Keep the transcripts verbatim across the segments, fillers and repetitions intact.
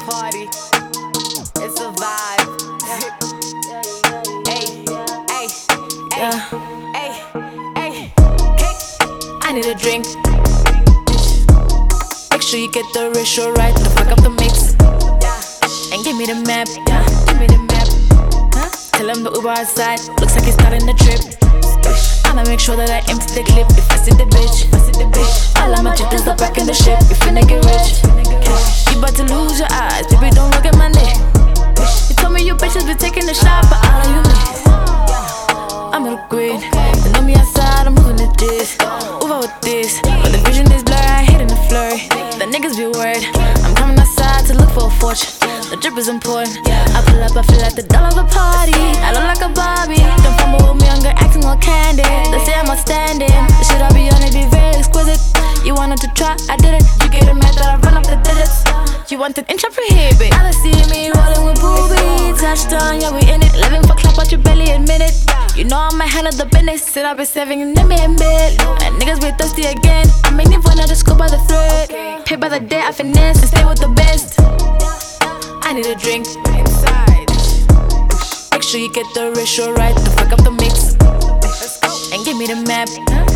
party. It's a vibe. Hey, hey, hey, hey, hey. I need a drink. Make sure you get the ratio right. The fuck up the mix. And give me the map. Give me the map. Tell him the Uber outside. Looks like he's starting the trip. I'ma make sure that I empty the clip. If I see the bitch, if I see the bitch, all of my chickens are back in the ship. You finna get rich. You about to lose your eyes, baby, don't look at my neck. You told me you bitches be taking the shot, but all of you miss. I'm in the green, you know me outside, I'm moving the this. Over with this, but the vision is blurry, I hate in the flurry. The niggas be worried, I'm coming outside to look for a fortune. The drip is important. I pull up, I feel like the doll of the party. I look like a Barbie. Don't fumble with me, I'm good acting all candy. They say I'm outstanding. The shit I be on it be very exquisite. You wanted to try, I did it. You get a mad that I run up the digits. You want an inch, I prohibit. Now they see me rolling with boobies. Touchdown, yeah, we in it. Living for clap, but you barely admit it. You know I'm a hand of the business. Sit up and saving and let me in bed. And niggas be thirsty again. I make me wanna just go by the thread. Pay by the day, I finesse and stay with the best. I need a drink inside. Make sure you get the ratio right. The fuck up the mix. And give me the map.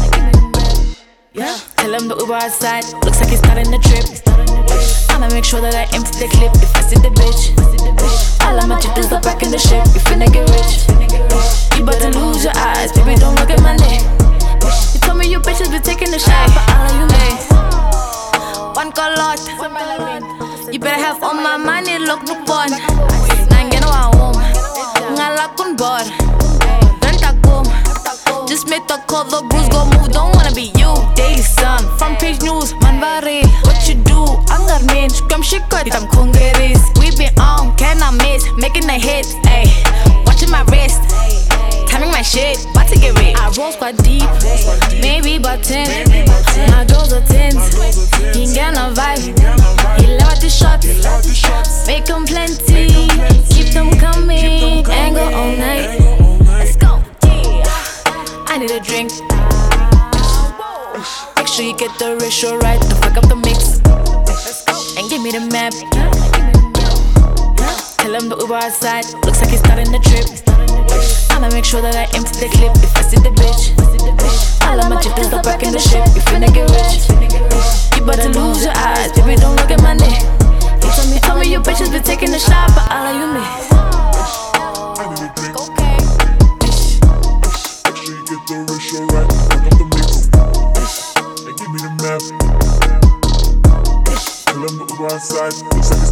Tell him the Uber outside. Looks like he's starting the trip. I'ma make sure that I empty the clip. If I see the bitch, all of my chickens are back in the ship. You finna get rich. You about to lose your eyes, baby, don't look at my neck. You told me you bitches be taking the shot, but all of you miss. One color. You better have all my money, look no fun. Nangena wa home, ngala kun board. Don't talk boom, just make the call, the bruise go move. Don't wanna be you, daily son. Front page news, man vari. What you do? Angar main, scrum shit cut. I'm congeris. We been on, can I miss? Making a hit, ayy. Watching my wrist, timing my shit, about to get rich. I roll quite deep, maybe about ten. My girls are tens, he ain't got no vibe. He love the shots, make them plenty, keep them coming, and go all night. Let's go. I need a drink. Make sure you get the ratio right. The fuck up the mix. And give me the map. Tell him the Uber outside. Looks like he's starting the trip. I'ma make sure that I empty the clip. If I see the bitch, all of my chickens are back in the ship. You finna get rich. You about to lose your eyes, baby, don't look at my neck. You told me, told me you bitches be taking the shot, but all of you miss. Okay. Make sure you get the ratio right. Fuck up the mix. And give me the map. Tell them the Uber outside. Looks like